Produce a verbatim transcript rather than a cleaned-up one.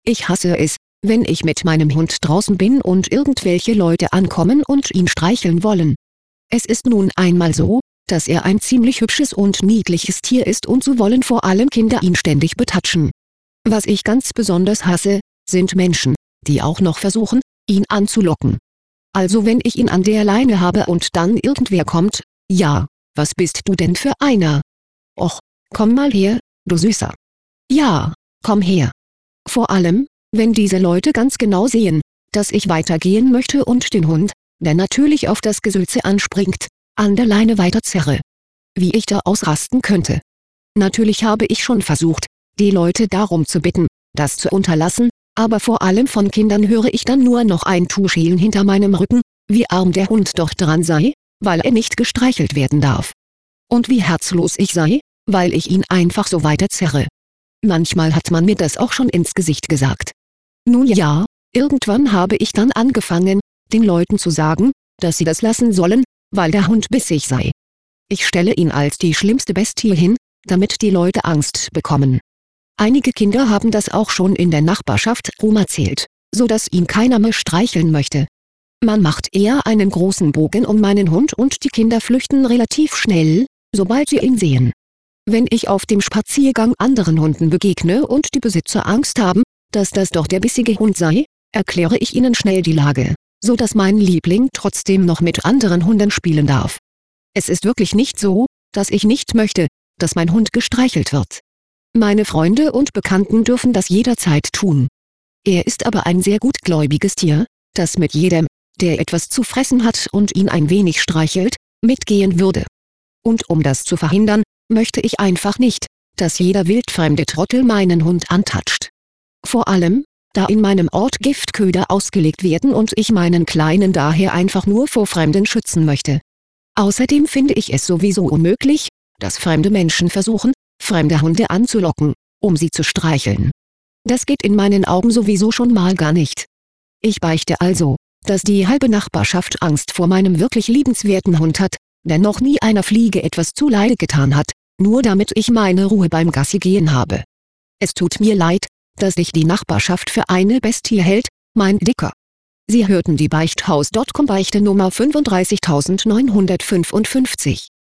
Ich hasse es, wenn ich mit meinem Hund draußen bin und irgendwelche Leute ankommen und ihn streicheln wollen. Es ist nun einmal so, dass er ein ziemlich hübsches und niedliches Tier ist und so wollen vor allem Kinder ihn ständig betatschen. Was ich ganz besonders hasse, sind Menschen, die auch noch versuchen, ihn anzulocken. Also wenn ich ihn an der Leine habe und dann irgendwer kommt, ja, was bist du denn für einer? Och, komm mal her, du Süßer. Ja, komm her. Vor allem, wenn diese Leute ganz genau sehen, dass ich weitergehen möchte und den Hund, der natürlich auf das Gesülze anspringt, an der Leine weiterzerre. Wie ich da ausrasten könnte. Natürlich habe ich schon versucht, die Leute darum zu bitten, das zu unterlassen, aber vor allem von Kindern höre ich dann nur noch ein Tuscheln hinter meinem Rücken, wie arm der Hund doch dran sei, weil er nicht gestreichelt werden darf. Und wie herzlos ich sei, weil ich ihn einfach so weiterzerre. Manchmal hat man mir das auch schon ins Gesicht gesagt. Nun ja, irgendwann habe ich dann angefangen, den Leuten zu sagen, dass sie das lassen sollen, weil der Hund bissig sei. Ich stelle ihn als die schlimmste Bestie hin, damit die Leute Angst bekommen. Einige Kinder haben das auch schon in der Nachbarschaft rumerzählt, so dass ihn keiner mehr streicheln möchte. Man macht eher einen großen Bogen um meinen Hund und die Kinder flüchten relativ schnell, sobald sie ihn sehen. Wenn ich auf dem Spaziergang anderen Hunden begegne und die Besitzer Angst haben, dass das doch der bissige Hund sei, erkläre ich ihnen schnell die Lage, so dass mein Liebling trotzdem noch mit anderen Hunden spielen darf. Es ist wirklich nicht so, dass ich nicht möchte, dass mein Hund gestreichelt wird. Meine Freunde und Bekannten dürfen das jederzeit tun. Er ist aber ein sehr gutgläubiges Tier, das mit jedem, der etwas zu fressen hat und ihn ein wenig streichelt, mitgehen würde. Und um das zu verhindern, möchte ich einfach nicht, dass jeder wildfremde Trottel meinen Hund antatscht. Vor allem, da in meinem Ort Giftköder ausgelegt werden und ich meinen Kleinen daher einfach nur vor Fremden schützen möchte. Außerdem finde ich es sowieso unmöglich, dass fremde Menschen versuchen, fremde Hunde anzulocken, um sie zu streicheln. Das geht in meinen Augen sowieso schon mal gar nicht. Ich beichte also, dass die halbe Nachbarschaft Angst vor meinem wirklich liebenswerten Hund hat, der noch nie einer Fliege etwas zuleide getan hat, nur damit ich meine Ruhe beim Gassigehen habe. Es tut mir leid, dass dich die Nachbarschaft für eine Bestie hält, mein Dicker. Sie hörten die Beichthaus Punkt com Beichte Nummer fünfunddreißigtausendneunhundertfünfundfünfzig.